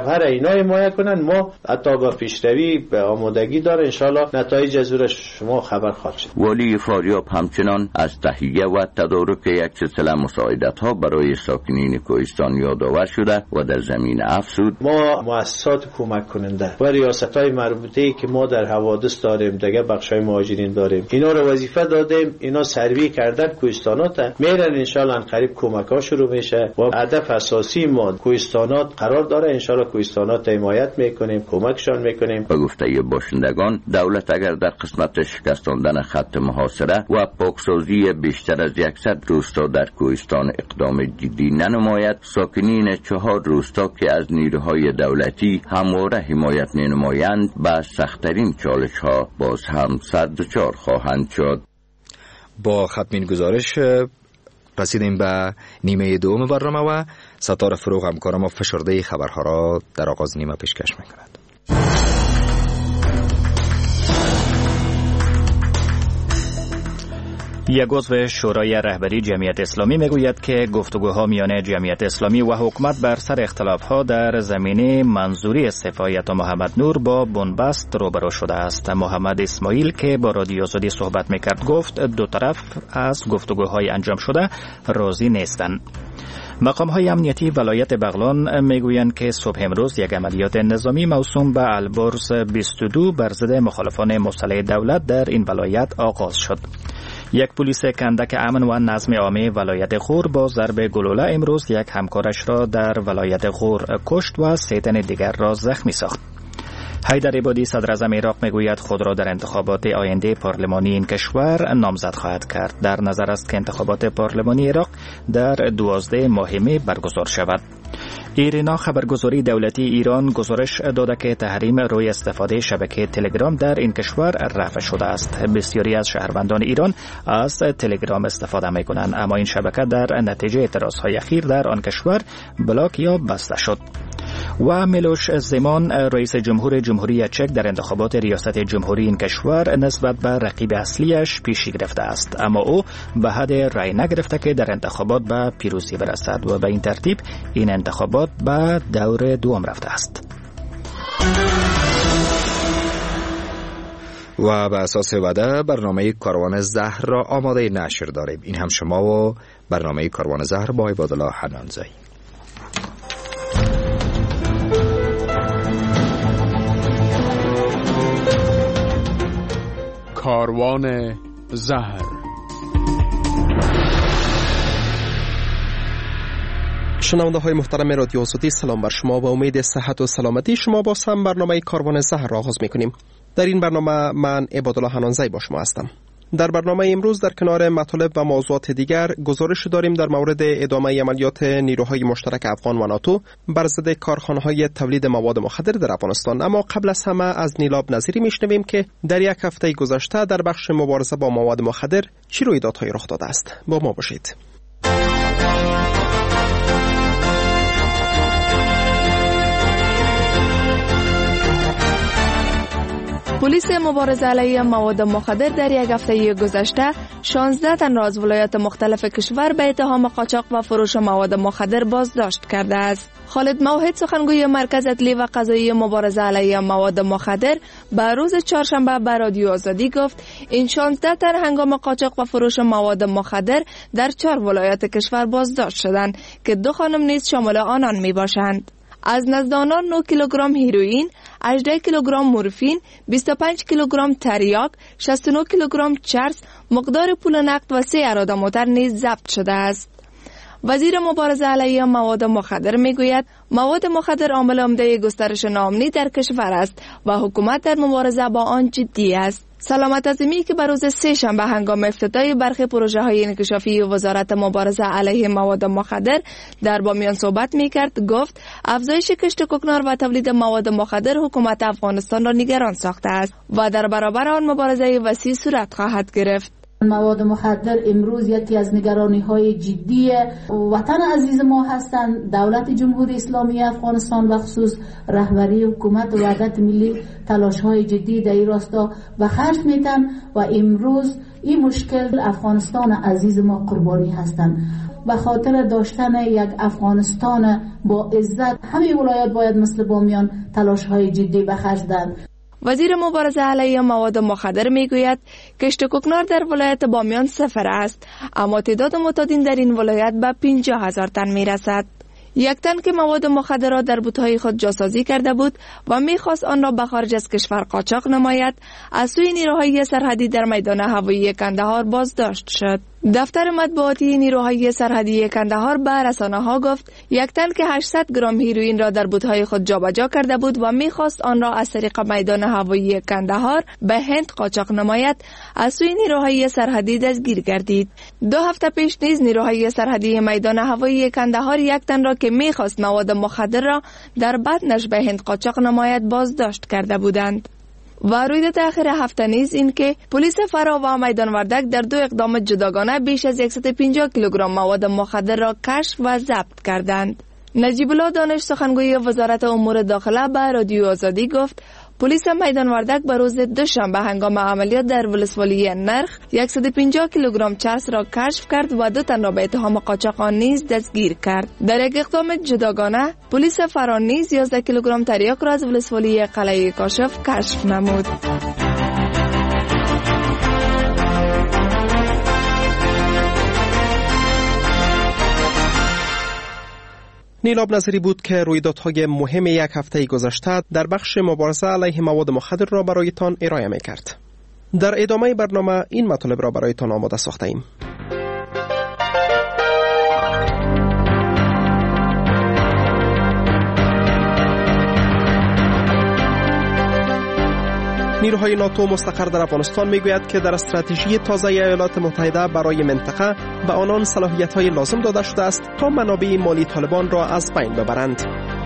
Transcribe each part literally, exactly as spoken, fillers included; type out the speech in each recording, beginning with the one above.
جوهر اینا حمایت کنن. ما حتی با پیشروی به آمادگی داره، انشالله نتایج از اون شما خبر خواهد شد. والی فاریاب همچنان از تهیه و تدارک یک سلسله مساعدت ها برای ساکنین کوهستان یادآور شده و در زمین افزود ما مؤسسات کمک کننده و ریاست‌های مربوطه‌ای که ما در حوادث داریم، دیگه بخشای مهاجرین داریم، اینا رو وظیفه دادیم، اینا سروی کردن کوهستانات میرن، انشالله قریب کمک‌ها شروع میشه و هدف اساسی ما کوهستانات قرار داره، انشالله کوهستانات حمایت میکنیم، کمکشان میکنیم. به گفته باشندگان دولت اگر در قسمت شکستاندن خط محاصره و پاکسازی بیشتر از صد روستا در کوهستان اقدام جدی ننماید، ساکنین چهار روستا که از نیروهای دولتی همواره حمایت نمایند به سخت‌ترین چالش‌ها باز هم سر دچار خواهند شد. با ختمین گزارش رسیدیم به نیمه دوم برنامه و ستاره فروغ همکار ما فشرده خبرها را در آغاز نیمه پیشکش می‌کند. یک عضو شورای رهبری جمعیت اسلامی میگوید که گفتگوها میان جمعیت اسلامی و حکومت بر سر اختلافها در زمینه منظوری استعفای عطا محمد نور با بنبست روبرو شده است. محمد اسماعیل که با رادیو آزادی صحبت میکرد گفت دو طرف از گفتگوهای انجام شده راضی نیستند. مقام‌های امنیتی ولایت بغلان میگویند که صبح امروز یک عملیات نظامی موسوم به البرز بیست و دو بر ضد مخالفان مسلح دولت در این ولایت آغاز شد. یک پلیس کندک امن و نظم عامه ولایت غور با ضرب گلوله امروز یک همکارش را در ولایت غور کشت و سه تن دیگر را زخمی ساخت. حیدر عبادی صدر اعظم عراق میگوید خود را در انتخابات آینده پارلمانی این کشور نامزد خواهد کرد. در نظر است که انتخابات پارلمانی عراق در دوازده ماه می برگزار شود. ایرنا خبرگزاری دولتی ایران گزارش داده که تحریم روی استفاده شبکه تلگرام در این کشور رفع شده است. بسیاری از شهروندان ایران از تلگرام استفاده می کنند، اما این شبکه در نتیجه اعتراضهای اخیر در آن کشور بلاک یا بسته شد. و میلوش زمان رئیس جمهور جمهوری چک در انتخابات ریاست جمهوری این کشور نسبت به رقیب اصلیش پیشی گرفته است، اما او به حد رأی نگرفته که در انتخابات به پیروزی برسد و به این ترتیب این انتخابات به دور دوم رفته است. و به اساس وعده برنامه کاروان زهر را آماده نشر داریم. این هم شما و برنامه کاروان زهر با عبادالله حنانزایی. کاروان زهر. شنونده های محترم رادیو آزادی، سلام بر شما و امید صحت و سلامتی شما. با هم برنامه کاروان زهر را آغاز میکنیم. در این برنامه من عبادالله حنانزایی با شما هستم. در برنامه امروز در کنار مطالب و موضوعات دیگر گزارش داریم در مورد ادامه عملیات نیروهای مشترک افغان و ناتو بر ضد کارخانه‌های تولید مواد مخدر در افغانستان. اما قبل از همه از نیلاب نظیری میشنویم که در یک هفته گذشته در بخش مبارزه با مواد مخدر چه رویدادهایی رخ داده است. با ما باشید. پلیس مبارزه علیه مواد مخدر در یک هفته گذشته شانزده تن را از ولایات مختلف کشور به اتهام قاچاق و فروش مواد مخدر بازداشت کرده است. خالد موحد سخنگوی مرکز اطلاعی و قضایی مبارزه علیه مواد مخدر به روز چهارشنبه به رادیو آزادی گفت این شانزده تن هنگام قاچاق و فروش مواد مخدر در چهار ولایت کشور بازداشت شدند که دو خانم نیز شامل آنان می باشند. از نزد آنان نه کیلوگرم هیروئین، هجده کیلوگرم مورفین، بیست و پنج کیلوگرم تریاک، شصت و نه کیلوگرم چرس، مقدار پول نقد و سه اراده موتر نیز ضبط شده است. وزیر مبارزه علیه مواد مخدر میگوید مواد مخدر عامل عمده گسترش ناامنی در کشور است و حکومت در مبارزه با آن جدی است. سلامت عظیمی که به روز سه شنبه هنگام افتتاح برخی پروژه های انکشافی وزارت مبارزه علیه مواد مخدر در بامیان صحبت میکرد، گفت افزایش کشت کوکنار و تولید مواد مخدر حکومت افغانستان را نگران ساخته است و در برابر آن مبارزه وسیع صورت خواهد گرفت. مواد مخدر امروز یکی از نگرانی های جدی وطن عزیز ما هستند. دولت جمهوری اسلامی افغانستان و خصوص رهبری حکومت و وحدت ملی تلاش های جدی در این راستا به خرج میتن و امروز این مشکل افغانستان عزیز ما قربانی هستند. به خاطر داشتن یک افغانستان با عزت همه ولایات باید مثل بامیان تلاش های جدی به خرج دهند. وزیر مبارزه علیه مواد مخدر میگوید کشت کوکنار در ولایت بامیان صفر است، اما تعداد معتادین در این ولایت به پنجاه هزار تن میرسد. یک تن که مواد مخدر را در بوتهای خود جاسازی کرده بود و میخواست آن را به خارج از کشور قاچاق نماید، از سوی نیروهای سرحدی در میدان هوایی کندهار بازداشت شد. دفتر مطبوعاتی نیروهای سرحدی کندهار به رسانه‌ها گفت یک تن که هشتصد گرم هیروئین را در بوتهای خود جابجا کرده بود و میخواست آن را از طریق میدان هوایی کندهار به هند قاچاق نماید، از سوی نیروهای سرحدی دستگیر گردید. دو هفته پیش نیز نیروهای سرحدی میدان هوایی کندهار یک تن را که میخواست مواد مخدر را در بدنش به هند قاچاق نماید بازداشت کرده بودند. و رویداد آخر هفته نیز این که پلیس فرا و میدان وردک در دو اقدام جداگانه بیش از صد و پنجاه کیلوگرم مواد مخدر را کشف و ضبط کردند. نجیب الله دانش سخنگوی وزارت امور داخله به رادیو آزادی گفت پلیس میدان وردک به روز دوشنبه هنگام عملیات در ولسوالی نرخ صد و پنجاه کیلوگرم چرس را کشف کرد و دو تن را به اتهام قاچاق آن نیز دستگیر کرد. در یک اقدام جداگانه پلیس فرا نیز یازده کیلوگرم تریاک را از ولسوالی قلعه کاشف کشف نمود. نیلاب نظری بود که رویدادهای مهم یک هفته گذشته در بخش مبارزه علیه مواد مخدر را برایتان ارائه می‌کرد. در ادامه برنامه این مطالب را برایتان آماده ساخته ایم. نیروهای ناتو مستقر در افغانستان میگوید که در استراتژی تازه ایالات متحده برای منطقه به آنان صلاحیت‌های لازم داده شده است تا منابع مالی طالبان را از بین ببرند.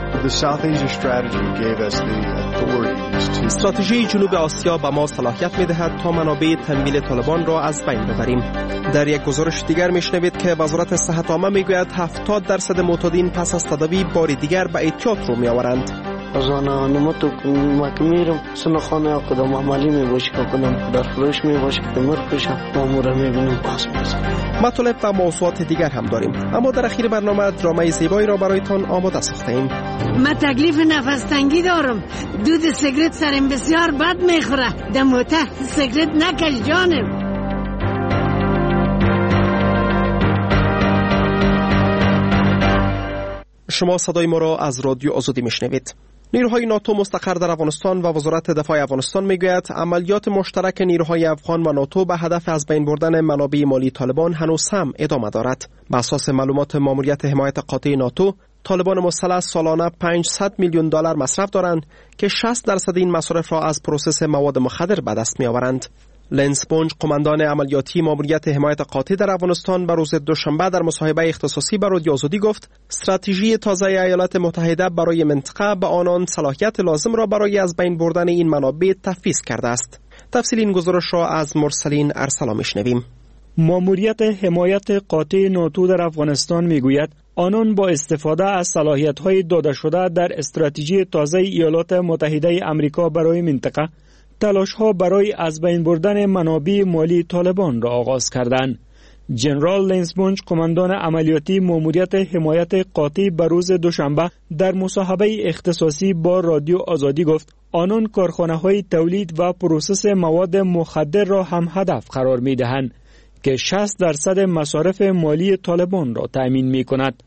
استراتژی جنوب آسیا به ما صلاحیت می‌دهد تا منابع تمویل طالبان را از بین ببریم. در یک گزارش دیگر میشنوید که وزارت صحت عامه میگوید هفتاد درصد معتادین پس از تداوی بار دیگر به اعتیاد رو میآورند. از آن نمتو مکمیرم سنخانه کدام عملی می باشه که کدام در فروش می باشه که مر کشم مامورا می بینم پاس میزنم. مطالب و موضوعات دیگر هم داریم، اما در اخیر برنامه درامای زیبایی را برایتان آماده ساخته ایم. من تکلیف نفس تنگی دارم، دود سیگرت سرم بسیار بد میخوره، دموته سیگرت نکش جانم. شما صدای ما را از رادیو آزادی میشنوید. نیروهای ناتو مستقر در افغانستان و وزارت دفاع افغانستان میگوید عملیات مشترک نیروهای افغان و ناتو به هدف از بین بردن منابع مالی طالبان هنوز هم ادامه دارد. بر اساس معلومات ماموریت حمایت قاطع ناتو، طالبان مسلح سالانه پانصد میلیون دلار مصرف دارند که شصت درصد این مصرف را از پروسس مواد مخدر به دست میآورند. لنس بونج، قماندان عملیاتی ماموریت حمایت قاطع در افغانستان، به روز دوشنبه در مصاحبه اختصاصی با رادیو آزادی گفت استراتژی تازه ایالات متحده برای منطقه به آنان صلاحیت لازم را برای از بین بردن این منابع تفویض کرده است. تفصیل این گزارش را از مرسلین ارسلا میشنویم. ماموریت حمایت قاطع ناتو در افغانستان میگوید آنان با استفاده از صلاحیت‌های داده شده در استراتژی تازه ایالات متحده آمریکا برای منطقه تلاش‌ها برای از بین بردن منابع مالی طالبان را آغاز کردند. جنرال لنس بونج، قماندان عملیاتی ماموریت حمایت قاطع به روز دوشنبه در مصاحبه اختصاصی با رادیو آزادی گفت آنان کارخانه‌های تولید و پروسس مواد مخدر را هم هدف قرار می‌دهند که شصت درصد مصارف مالی طالبان را تأمین می‌کند.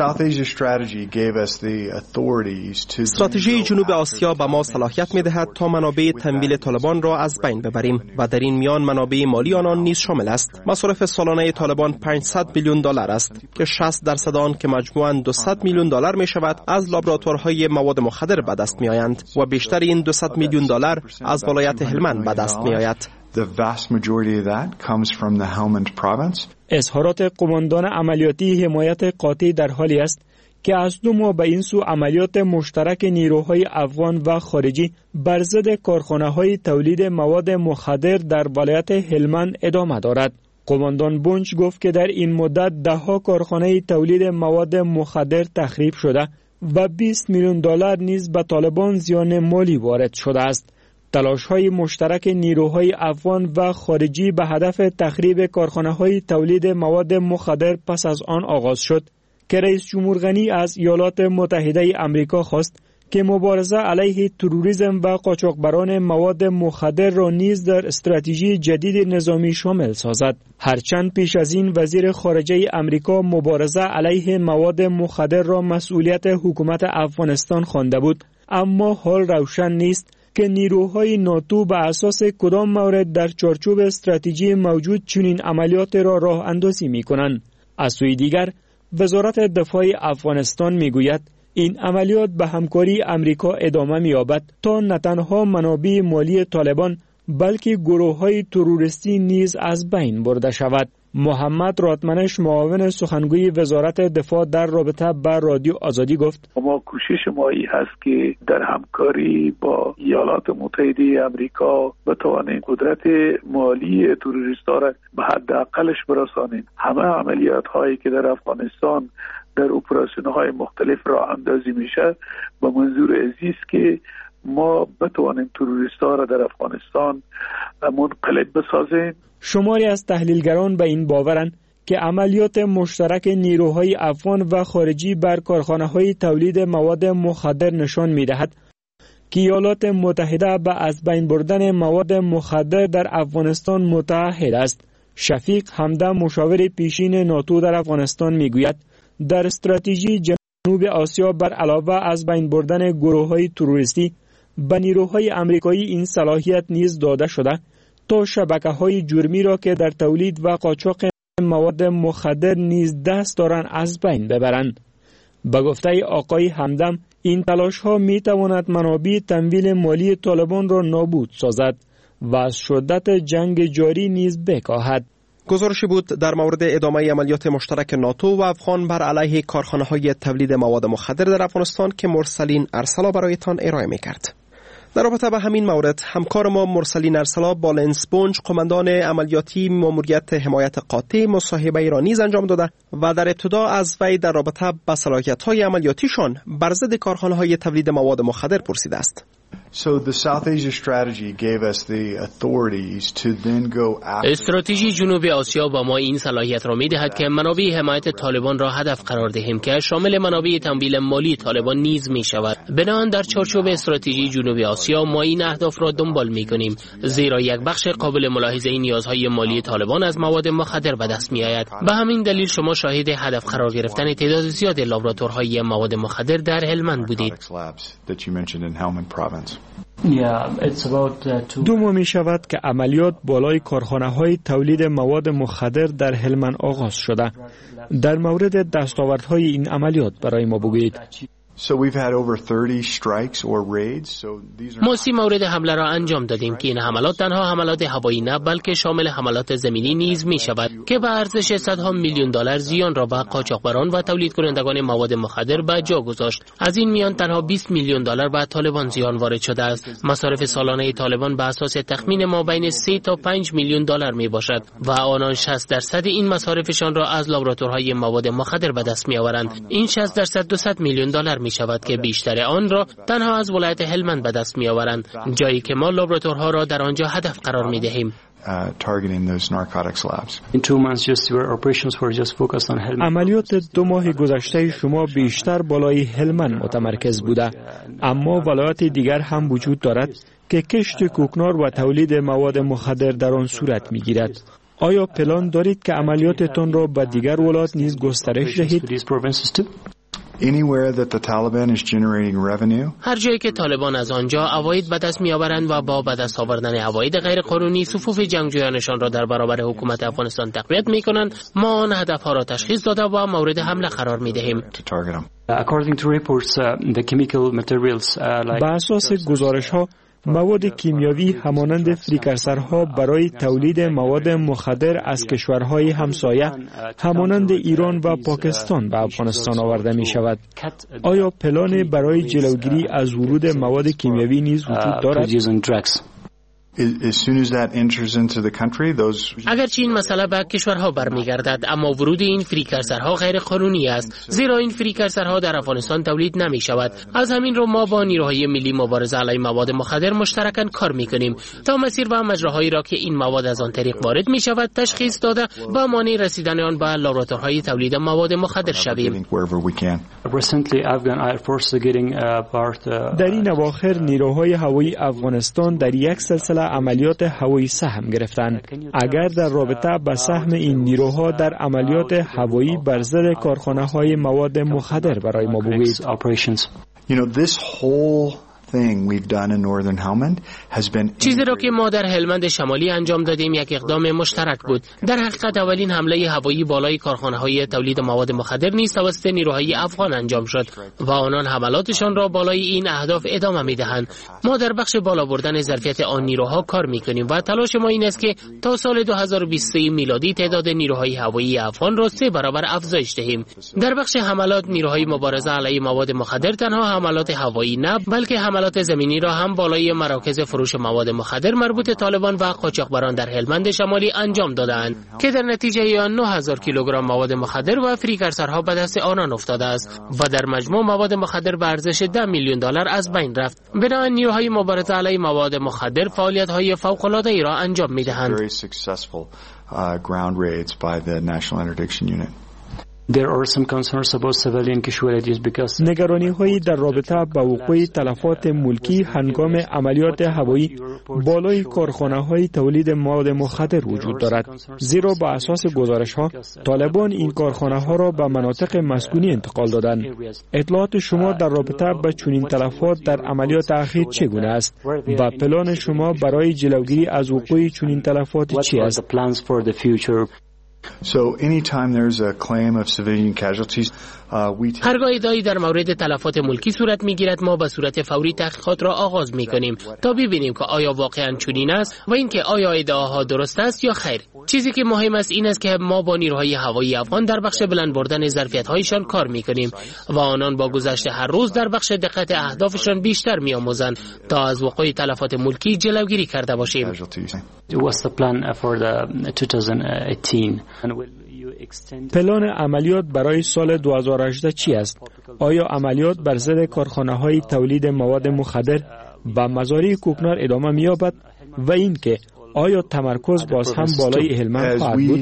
استراتژی جنوب آسیا به ما صلاحیت می‌دهد تا منابع تمویل طالبان را از بین ببریم و در این میان منابع مالی آنان نیز شامل است. مصارف سالانه طالبان پانصد میلیون دلار است که شصت درصد آن که مجموعاً دویست میلیون دلار می‌شود از لابراتوارهای مواد مخدر به دست می‌آیند و بیشتر این دویست میلیون دلار از ولایت هلمند به دست می‌آید. The vast majority of that comes from the Helmand province. اظهارات قماندان عملیاتی حمایت قاطع در حالی است که از دو ماه به این سو عملیات مشترک نیروهای افغان و خارجی بر ضد کارخانه‌های تولید مواد مخدر در ولایت هلمند ادامه دارد. قماندان بونج گفت که در این مدت ده‌ها کارخانه تولید مواد مخدر تخریب شده و بیست میلیون دلار نیز به طالبان زیان مالی وارد شده است. تلاش‌های مشترک نیروهای افغان و خارجی به هدف تخریب کارخانه‌های تولید مواد مخدر پس از آن آغاز شد که رئیس جمهور غنی از ایالات متحده آمریکا خواست که مبارزه علیه تروریسم و قاچاقبران مواد مخدر را نیز در استراتژی جدید نظامی شامل سازد. هرچند پیش از این وزیر خارجه امریکا مبارزه علیه مواد مخدر را مسئولیت حکومت افغانستان خوانده بود، اما حال روشن نیست که نیروهای ناتو به اساس کدام مورد در چارچوب استراتژی موجود چنین عملیات را راه اندازی می کنند. از سوی دیگر وزارت دفاع افغانستان می گوید این عملیات به همکاری امریکا ادامه می یابد تا نه تنها منابع مالی طالبان بلکه گروه‌های تروریستی نیز از بین برده شود. محمد راتمنش معاون سخنگوی وزارت دفاع در رابطه با رادیو آزادی گفت ما کوشش ما این هست که در همکاری با ایالات متحده آمریکا بتوانیم قدرت مالی تروریست‌ها را به حداقلش برسانیم. همه عملیات هایی که در افغانستان در اپراسیون های مختلف راه اندازی میشه با منظور عزیز که ما بتوانیم تروریست‌ها را در افغانستان منقلب بسازیم. شماری از تحلیلگران به این باورند که عملیات مشترک نیروهای افغان و خارجی بر کارخانه‌های تولید مواد مخدر نشان می‌دهد که ایالات متحده به از بین بردن مواد مخدر در افغانستان متعهد است. شفیق همدم مشاور پیشین ناتو در افغانستان می‌گوید در استراتژی جنوب آسیا بر علاوه از بین بردن گروه‌های تروریستی به نیروهای آمریکایی این صلاحیت نیز داده شده تا شبکه‌های جرمی را که در تولید و قاچاق مواد مخدر نیز دست دارند از بین ببرند. به گفته آقای همدم این تلاش‌ها می‌تواند منابع تمویل مالی طالبان را نابود سازد و از شدت جنگ جاری نیز بکاهد. گزارشی بود در مورد ادامه عملیات مشترک ناتو و افغان بر علیه کارخانه‌های تولید مواد مخدر در افغانستان که مرسلین ارسلا برایتان ارائه می‌کرد. در رابطه با همین مورد همکار ما مرسلین ارسلا با لنس بونج قماندان عملیاتی ماموریت حمایت قاطع مصاحبه ایرانی انجام داده و در ابتدا از وی در رابطه با صلاحیت‌های عملیاتیشان بر ضد کارخانه‌های تولید مواد مخدر پرسیده است. So the South Asia strategy gave us the authorities to then go after. استراتژی جنوب آسیا با ما این صلاحیت را می‌دهد که منابع حمایت طالبان را هدف قرار دهیم که شامل منابع تمویل مالی طالبان نیز می‌شود. بنابراین در چارچوب استراتژی جنوب آسیا ما این اهداف را دنبال می‌کنیم، زیرا یک بخش قابل ملاحظه نیازهای مالی طالبان از مواد مخدر به دست می‌آید. به همین دلیل شما شاهد هدف قرار گرفتن تعداد زیاد لابراتوارهای مواد مخدر در هلمند بودید. دو ماه می شود که عملیات بالای کارخانه‌های تولید مواد مخدر در هلمند آغاز شده. در مورد دستاوردهای این عملیات برای ما بگویید. So we've had over thirty strikes or raids. So these are ما سی مورد حمله را انجام دادیم که این حملات تنها حملات هوایی نه بلکه شامل حملات زمینی نیز می شود که به ارزش صدها میلیون دلار زیان را به قاچاقبران و تولید کنندگان مواد مخدر به جا گذاشت. از این میان تنها بیست میلیون دلار به طالبان زیان وارد شده است. مصارف سالانه طالبان به اساس تخمین ما بین سه تا پنج میلیون دلار می باشد و آنان شصت درصد این مصارفشان را از لابراتوارهای مواد مخدر به دست می آورند. این شصت درصد دویست میلیون دلار می شود که بیشتر آن را تنها از ولایت هلمند به دست می آورند، جایی که ما لابراتوارها را در آنجا هدف قرار می دهیم. عملیات دو ماه گذشته شما بیشتر بالای هلمند متمرکز بوده، اما ولایات دیگر هم وجود دارد که کشت کوکنار و تولید مواد مخدر در آن صورت می گیرد. آیا پلان دارید که عملیاتتان را به دیگر ولایات نیز گسترش دهید؟ Anywhere that the Taliban is generating revenue. هر جایی که طالبان از آنجا عواید به دست میآورند و با به دست آوردن عواید غیر قانونی صفوف جنگجویانشان را در برابر حکومت افغانستان تقویت میکنند، ما آن هدفها را تشخیص داده و مورد حمله قرار میدهیم. به اساس گزارش ها مواد کیمیاوی همانند فریکرسرها برای تولید مواد مخدر از کشورهای همسایه همانند ایران و پاکستان به افغانستان آورده می شود. آیا پلان برای جلوگیری از ورود مواد کیمیاوی نیز وجود دارد؟ as soon as that enters into the country, those اگرچه این مسئله به کشورها برمیگردد، اما ورود این فریکرسرها غیر قانونی است، زیرا این فریکرسرها در افغانستان تولید نمی شود. از همین رو ما با نیروهای ملی مبارزه علیه مواد مخدر مشترکاً کار میکنیم تا مسیر و مجراهایی را که این مواد از آن طریق وارد می شود تشخیص داده و مانع رسیدن آن به لابراتوارهای تولید مواد مخدر شویم. در این اواخر نیروهای هوایی افغانستان در یک سلسله عملیات هوایی سهم گرفتند. اگر در رابطه با سهم این نیروها در عملیات هوایی بر ضد کارخانه‌های مواد مخدر برای ما بگویید. You know, this whole thing we've done in northern Helmand has been چیزی را که ما در هلمند شمالی انجام دادیم یک اقدام مشترک بود. در حقیقت اولین حمله هوایی بالای کارخانه‌های تولید مواد مخدر نیز توسط نیروهای افغان انجام شد و آنان حملاتشان را بالای این اهداف ادامه می‌دهند. ما در بخش بالا بردن ظرفیت آن نیروها کار می‌کنیم و تلاش ما این است که تا سال دو هزار و بیست و سه میلادی تعداد نیروهای هوایی افغان را سه برابر افزایش دهیم. در بخش حملات نیروهای مبارزه علیه مواد مخدر تنها حملات هوایی نه بلکه حملات زمینی را هم بالای مراکز فروش مواد مخدر مربوط طالبان و قاچاقبران در هلمند شمالی انجام دادند که در نتیجه آن نه هزار کیلوگرم مواد مخدر و فریکرسرها به دست آنان افتاده است و در مجموع مواد مخدر به ارزش ده میلیون دلار از بین رفت. بنابراین نیروهای مبارزه علیه مواد مخدر فعالیت‌های فوق‌العاده‌ای را انجام می‌دهند. نگرانی هایی در رابطه با وقوع تلفات ملکی هنگام عملیات هوایی بالای کارخانه های تولید مواد مخدر وجود دارد، زیرا با اساس گزارش ها طالبان این کارخانه ها را به مناطق مسکونی انتقال دادند. اطلاعات شما در رابطه با چنین تلفات در عملیات اخیر چگونه است و پلان شما برای جلوگیری از وقوع چنین تلفات چی است؟ So anytime there's a claim of civilian casualties, uh, we هرگاه ادعایی در مورد تلفات ملکی صورت میگیرد ما به صورت فوری تحقیقات را آغاز میکنیم تا ببینیم که آیا واقعا چنین است و اینکه آیا ادعاها درست است یا خیر. چیزی که مهم است این است که ما با نیروهای هوایی افغان در بخش بلند بردن ظرفیت‌هایشان کار میکنیم و آنان با گذشت هر روز در بخش دقت اهدافشان بیشتر میآموزند تا از وقوع تلفات ملکی جلوگیری کرده باشیم. پلان عملیات برای سال دو هزار و هجده چی است؟ آیا عملیات بر ضد کارخانه‌های تولید مواد مخدر و مزارع کوکنار ادامه می‌یابد و اینکه آیا تمرکز باز هم بالای هلمند خواهد بود؟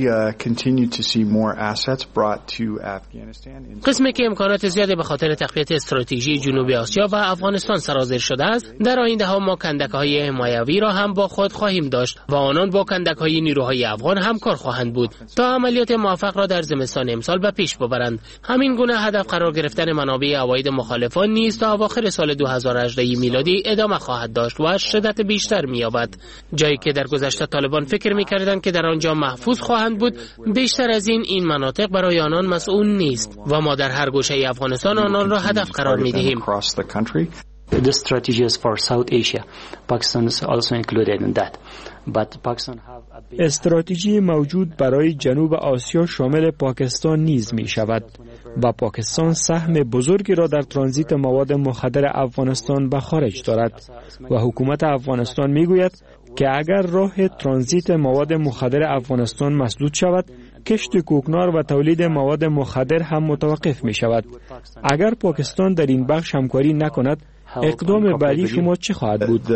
قسمی که امکانات زیادی به خاطر تقویت استراتژی جنوب آسیا و افغانستان سرازیر شده است، در آینده ها ما کندک‌های حمایوی را هم با خود خواهیم داشت و آنان با کندک‌های نیروهای افغان همکار خواهند بود تا عملیات موفق را در زمستان امسال به پیش ببرند. همین گونه هدف قرار گرفتن منابع عواید مخالفان نیز تا اواخر سال دو هزار و هجده میلادی ادامه خواهد داشت و شدت بیشتر می‌یابد. جایی که در گذشته طالبان فکر می‌کردند که در آنجا محفوظ خواهند بود، بیشتر از این این مناطق برای آنان مسئول نیست و ما در هر گوشه افغانستان آنان را هدف قرار می‌دهیم. The strategies for South Asia, Pakistan is also included in that. But Pakistan have a big... استراتژی موجود برای جنوب آسیا شامل پاکستان نیز می شود و پاکستان سهم بزرگی را در ترانزیت مواد مخدر افغانستان به خارج دارد و حکومت افغانستان می گوید که اگر راه ترانزیت مواد مخدر افغانستان مسدود شود، کشت کوکنار و تولید مواد مخدر هم متوقف می شود. اگر پاکستان در این بخش همکاری نکند، اقدام بعدی شما چه خواهد بود؟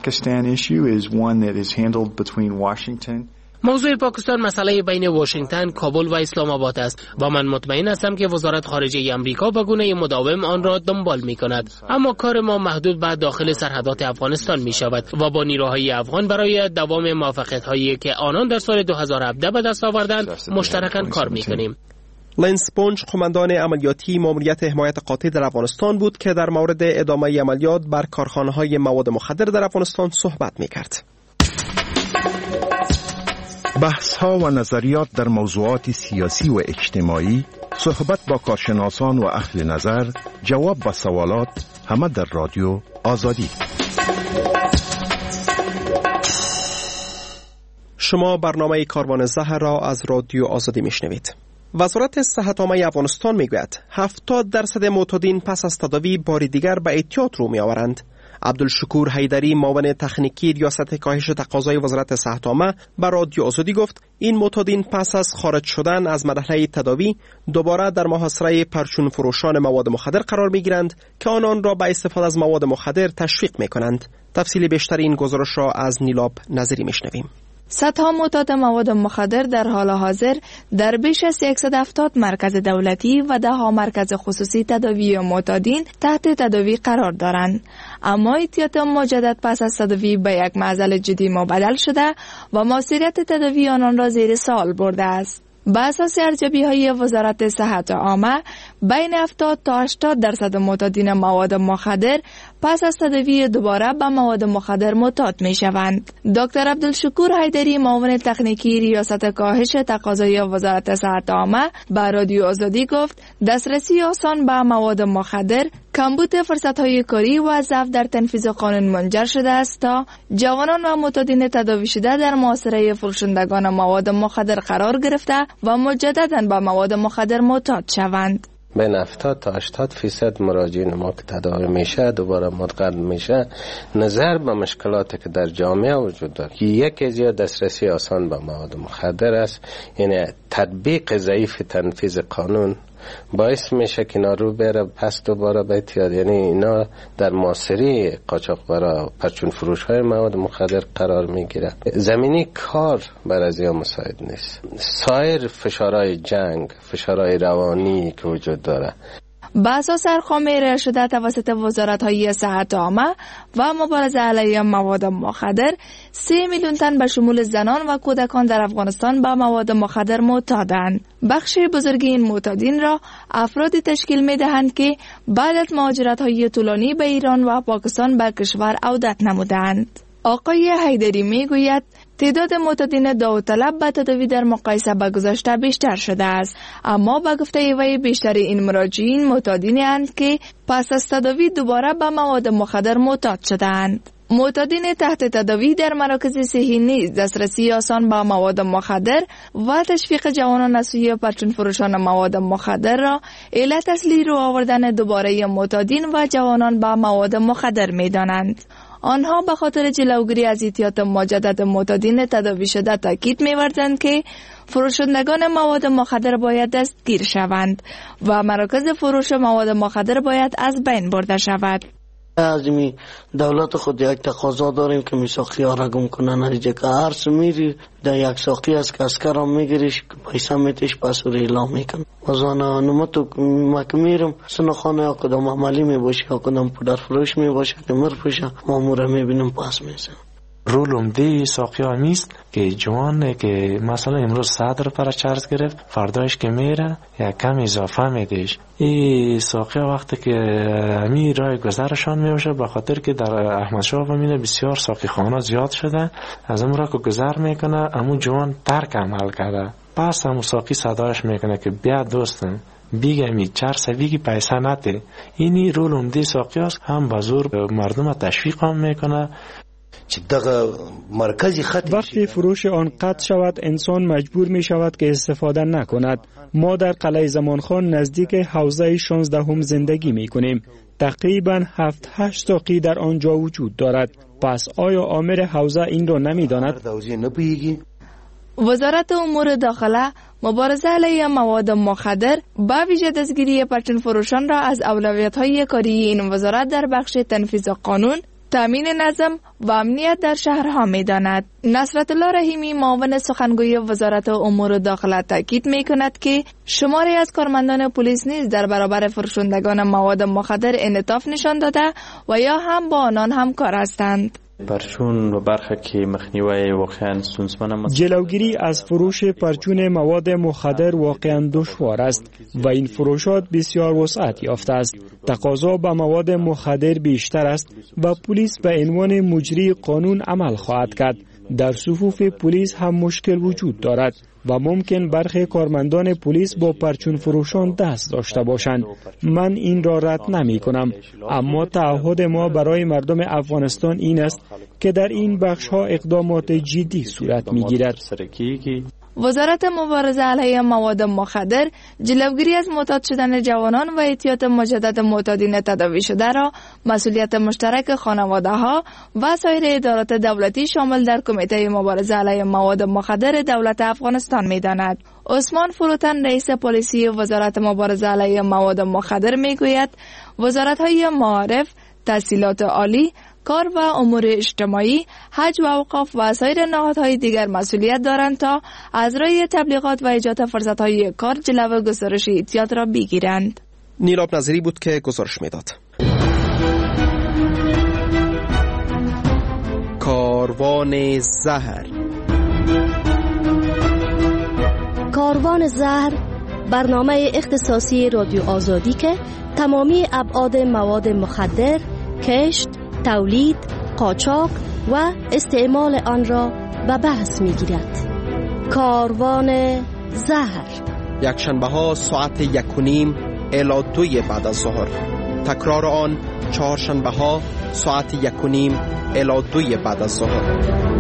موضوع پاکستان مسئله بین واشنگتن، کابل و اسلام آباد است و من مطمئن هستم که وزارت خارجه آمریکا به گونه مداوم آن را دنبال می کند. اما کار ما محدود به داخل سرحدات افغانستان می شود و با نیروهای افغان برای دوام موافقت هایی که آنان در سال دو هزار و هفده به دست آوردند مشترکاً کار می کنیم. لنس پونج قماندان عملیاتی ماموریت حمایت قاطع در افغانستان بود که در مورد ادامه عملیات بر کارخانه‌های مواد مخدر در افغانستان صحبت می‌کرد. بحث‌ها و نظریات در موضوعات سیاسی و اجتماعی، صحبت با کارشناسان و اهل نظر، جواب به سوالات، همه در رادیو آزادی. شما برنامه کاروان زهر را از رادیو آزادی میشنوید. وزارت صحت عامه افغانستان میگوید هفتاد درصد معتادین پس از تداوی بار دیگر به اعتیاد رو میآورند. عبدالشکور حیدری معاون تکنیکی ریاست کاهش تقاضای وزارت صحت عامه به رادیو آزادی گفت این معتادین پس از خارج شدن از مرحله تداوی دوباره در محاصره پرچون فروشان مواد مخدر قرار میگیرند که آنان را به استفاده از مواد مخدر تشویق میکنند. تفصیل بیشتر این گزارش را از نیلاب نظری میشنویم. صدها معتاد مواد مخدر در حال حاضر در بیش از صد و هفتاد مرکز دولتی و ده ها مرکز خصوصی تداوی معتادین تحت تداوی قرار دارند، اما احتیاط مجدد پس از تداوی به یک معضل جدی مبدل شده و مؤثریت تداوی آنان را زیر سوال برده است. به اساس ارزیابی های وزارت صحت عامه بین هفتاد تا هشتاد درصد معتادین مواد مخدر پس از تداوی دوباره به مواد مخدر معتاد می شوند. دکتر عبدالشکور حیدری معاون تکنیکی ریاست کاهش تقاضای وزارت صحت عامه به رادیو آزادی گفت دسترسی آسان به مواد مخدر، کمبود فرصت‌های کاری و ضعف در تنفیذ قانون منجر شده است تا جوانان و معتادین تداوی شده در محاصره فروشندگان مواد مخدر قرار گرفته و مجدداً به مواد مخدر معتاد شوند. بین هفتاد تا هشتاد فیصد مراجعین ما که تداوی میشه دوباره منتقل میشه، نظر به مشکلاتی که در جامعه وجود داره. یکی از دسترسی آسان به مواد مخدر است، یعنی تطبیق ضعیف تنفیذ قانون باعث میشه که اینا رو بره پس دوباره به اعتیاد، یعنی اینا در معاصره قاچاقبرا پرچون فروش های مواد مخدر قرار میگیره. زمینی کار بر از یا مساعد نیست. سایر فشارهای جنگ، فشارهای روانی که وجود داره، به اساس ارقام ارائه شده توسط وزارت‌های صحت عامه و مبارزه علیه مواد مخدر، سه میلیون تن به شمول زنان و کودکان در افغانستان به مواد مخدر معتادند. بخش بزرگی این معتادین را افرادی تشکیل می‌دهند که بعد از مهاجرت‌های طولانی به ایران و پاکستان به کشور عودت نمودند. آقای حیدری میگوید تعداد معتادین داوطلب به تداوی در مقایسه با گذشته بیشتر شده است، اما با گفته وی بیشتر این مراجعین معتادینی اند که پس از تداوی دوباره به مواد مخدر معتاد شدند. معتادین تحت تداوی در مراکز صحی نیز دسترسی آسان به مواد مخدر و تشویق جوانان از سوی پرچون فروشان مواد مخدر را علت اصلی رو آوردن دوباره معتادین و جوانان به مواد مخدر می‌دانند. آنها به خاطر جلوگیری از احتیاط مجدد معتادین تداوی شده تاکید می‌ورزند که فروشندگان مواد مخدر باید دستگیر شوند و مراکز فروش مواد مخدر باید از بین برده شود. از می دولت خود یک تقاضا داریم که می ساقی ها را گم کنن، هریجه که هر سمیری در یک ساقی است که اسکر هم میگیریش پیسه میتیش پسور اعلام میکن وزانه نمتو مک میرم سنخانه ها کدام عملی می باشه ها کدام پودر فروش می باشه که مر پوشه ماموره می بینم پس میزن. رول عمده ساقی ها میست که جوان که مثلا امروز صدر پر چارج گرفت فرداش که میره یا کم اضافه میدهش. این ساقی ها وقتی که همی رای گذرشان میوشه به خاطر که در احمد شاه بمینه بسیار ساقی خانه زیاد شده، از اون را که گذر میکنه امون جوان ترک عمل کرده، پس همون ساقی صداش میکنه که بیا دوستم بیگه می چار سویگی پیسه نده. اینی رول عمده ساقی هست، هم بزرگ مردم تشویق هم میکنه. وقتی فروش آن قطع شود انسان مجبور می شود که استفاده نکند. ما در قلعه زمانخان نزدیک حوزه شانزدهم زندگی می کنیم. تقریبا هفت هشت ساقی در آنجا وجود دارد. پس آیا آمر حوزه این را نمی داند؟ وزارت امور داخله مبارزه علیه مواد مخدر با ویژه دستگیری پرچون فروشان را از اولویت‌های کاری این وزارت در بخش تنفیذ قانون، تامین نظم و امنیت در شهرها می داند. نصرت الله رحیمی معاون سخنگوی وزارت امور داخله تاکید می کند که شماری از کارمندان پلیس نیز در برابر فروشندگان مواد مخدر انعطاف نشان داده و یا هم با آنان همکار هستند. پرچون و برخه که مخنیوی واقعا سونسمانه جلوگیری از فروش پرچون مواد مخدر واقعا دشوار است و این فروشات بسیار وسعت یافته است. تقاضا به مواد مخدر بیشتر است و پلیس به عنوان مجری قانون عمل خواهد کرد. در صفوف پلیس هم مشکل وجود دارد و ممکن برخی کارمندان پلیس با پرچون فروشان دست داشته باشند. من این را رد نمی کنم، اما تعهد ما برای مردم افغانستان این است که در این بخش ها اقدامات جدی صورت می گیرد. وزارت مبارزه علیه مواد مخدر جلوگیری از معتاد شدن جوانان و احتیاط مجدد معتادین تداوی شده را مسئولیت مشترک خانواده ها و سایر ادارات دولتی شامل در کمیته مبارزه علیه مواد مخدر دولت افغانستان می‌داند. عثمان فروتن رئیس پلیسی وزارت مبارزه علیه مواد مخدر میگوید وزارت‌های معارف، تحصیلات عالی، کار و امور اجتماعی، حج و اوقاف و سایر نهادهای دیگر مسئولیت دارند تا از راه تبلیغات و ایجاد فرصت‌های کار جلو گسترش اعتیاد را بگیرند. نیلاب نظری بود که گزارش میداد. کاروان زهر. کاروان زهر برنامه اختصاصی رادیو آزادی که تمامی ابعاد مواد مخدر، کشت، تولید، قاچاق و استعمال آن را به بحث می‌گیرد. کاروان زهر یک شنبه ها ساعت یک و نیم الی دوی بعد از ظهر. تکرار آن چهار شنبه ها ساعت یک و نیم الی دوی بعد از ظهر.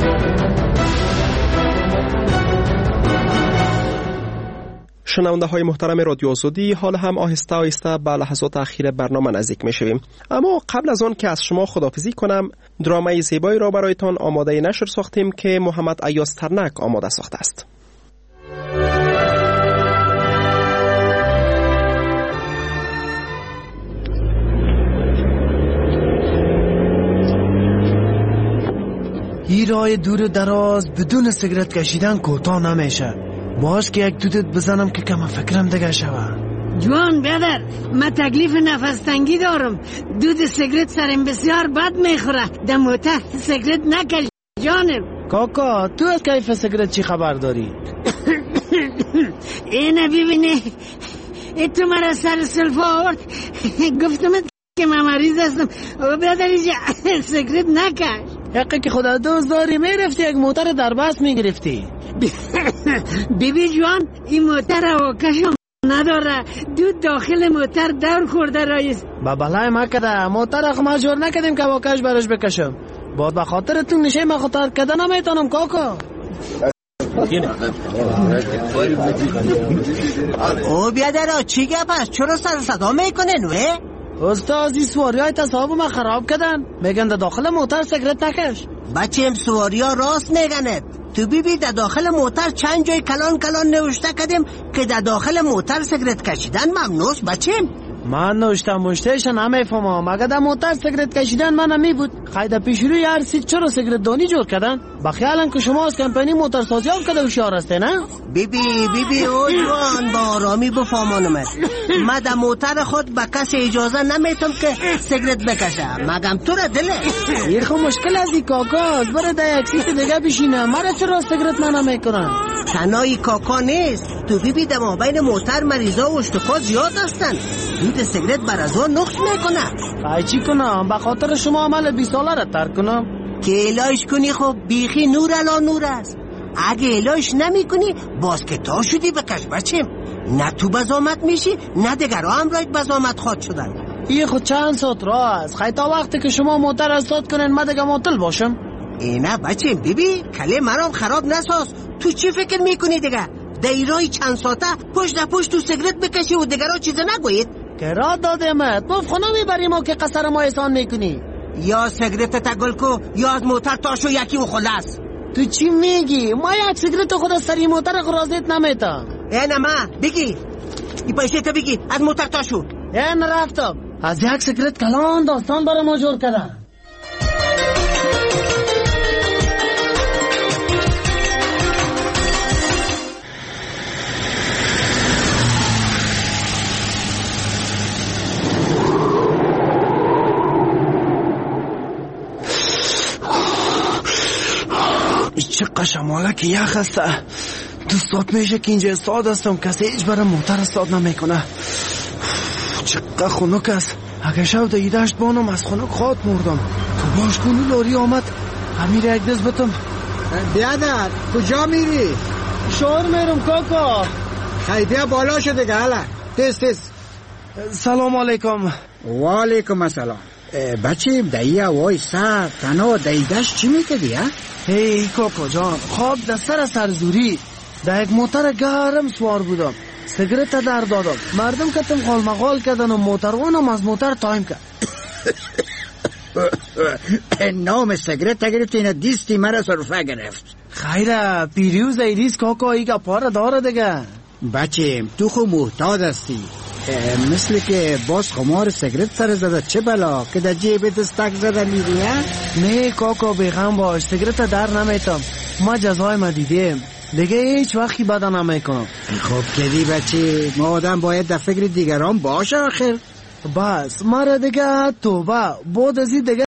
شنونده های محترم رادیو آزادی، حال هم آهسته آهسته به لحظات اخیر برنامه نزدیک می شویم. اما قبل از آن که از شما خداحافظی کنم، درامای زیبایی را برایتان آماده نشر ساختیم که محمد ایاز ترنک آماده ساخته است. این راه دور و دراز بدون سیگرت کشیدن کوتاه نمیشه. باش که یک دودت بزنم که کم فکرم دیگه شوه. جوان برادر، من تکلیف نفس تنگی دارم. دود سیگرت سرم بسیار بد میخوره. در موتر سیگرت نکش جانم. کاکا تو از کیف سیگرت چی خبر داری؟ اینه ببینه، ای تو مرا سر سلفا آورد. گفتم که من مریض هستم. برادر اینجا سیگرت نکش. حقی که خدا دوست داری میرفتی یک موتر در بس میگرفتی. بی بی جوان، این موتر هواکشم نداره. دود داخل موتر دور خورده رایز. با بلای ما کده موتر اخ مجبور نکدیم که هواکش برش بکشم. بعد به خاطر تو نشه ما خطر کده نمیتونم کاکا. او بیادر چی گپ است؟ چرا سر صدا میکنه نوه؟ استاد این سواری های تصاحب ما خراب کردن. میگن در داخل موتر سیگرت نکش. بچه ام سواری ها راست میگنه. تو بیبی در داخل موتر چند جای کلان کلان نوشته کردیم که در داخل موتر سیگرت کشیدن ممنوعه بچیم. من نوشتم مشتهش نمیفهمم. مگه در موتر سیگرت کشیدن من نمی بود. خیلی پیشروی هر سیت چرا سیگرت دانی جور کردن؟ بخیالن که شما از کمپانی موتر سازی هم کده هوشیار هسته نه؟ بیبی بیبی او جوان با آرامی بفهمانم. من در موتر خود به کسی اجازه نمیتم که سیگرت بکشه. مگم تو را دله این خو مشکل از این کاکاست. برای در یک سیت دیگه بشینه. مرا چرا سیگرت من نمیکنن؟ تنهایی کاکا نیست. تو بیبی در مابین موتر مریضا و اشتخاص زیاد هستن. دود سیگرت بر از اون نقص میکنه. ای چی کنم؟ به خاطر شما عمل بیست ساله را ترک کنم؟ که الهش کنی خب بیخی نور الا نور است. اگه الهش نمی کنی باز که تا شدی بکش بچیم. نه تو بزامت میشی نه دیگر هم راید بزامت خواد شدن. این خود چند ساعت راه است. خیلی تا وقتی که شما موتر استاد کنین من دیگه معطل باشم. اینه بچیم بیبی کله مرام خراب نساز. تو چی فکر میکنی دیگه؟ دیرای چند ساعته پشت در پشت تو سیگرت بکشی و دیگرها چیز نگوید؟ که را دادمت مفت خونه میبری ما که قصر ما احسان میکنی. یا سیگرت تگل کو یا از موتر تاشو یکی و خلاص. تو چی میگی؟ ما یک سیگرت خود از سری موتر غرازیت نمیتم. اینه ما بگی این پیسه تا بگی از موتر تاشو. این رفتم از یک سیگرت کلان داستان برای ما جور کردن. چه قشماله که یخ هسته. دو ساعت میشه که اینجا استاد هستم. کسی هیچ برای موتر استاد نمیکنه. چقدر خنک است. اگه شب در ایدهشت بانم از خنک خواد مردم. تو باش کنی لاری آمد همیر یک دست بتم. بیادر کجا میری؟ شور میرم کاکا. خیلی بالا شده گله. تست تست. سلام علیکم. و علیکم السلام. بچه دایی وای سر تنها دایی دشت چی میکدی ها؟ هی کاکا جان خواب در سر سرزوری. در یک موتر گرم سوار بودم، سیگرت در دادم، مردم کتم خال مقال کردن و موتروانم از موتر تایم کرد. نام سیگرت گرفت اینا دیستی مرا صرفه گرفت. خیره پیریوز ایریز کاکایی که پاره داره دیگه. بچه تو خو محتاط هستی، مثل که باز خمار سیگرت سر زده چه بلا که در جیب دستک زده میری؟ نه کاکا بیغم باش، سیگرت در نمیتم، ما جزای ما دیدیم دیگه هیچ وقتی بدا نمیکنم. خب کدی بچه، ما آدم باید در فکر دیگران باشه آخر. بس مرا دیگه توبه بود ازی دیگه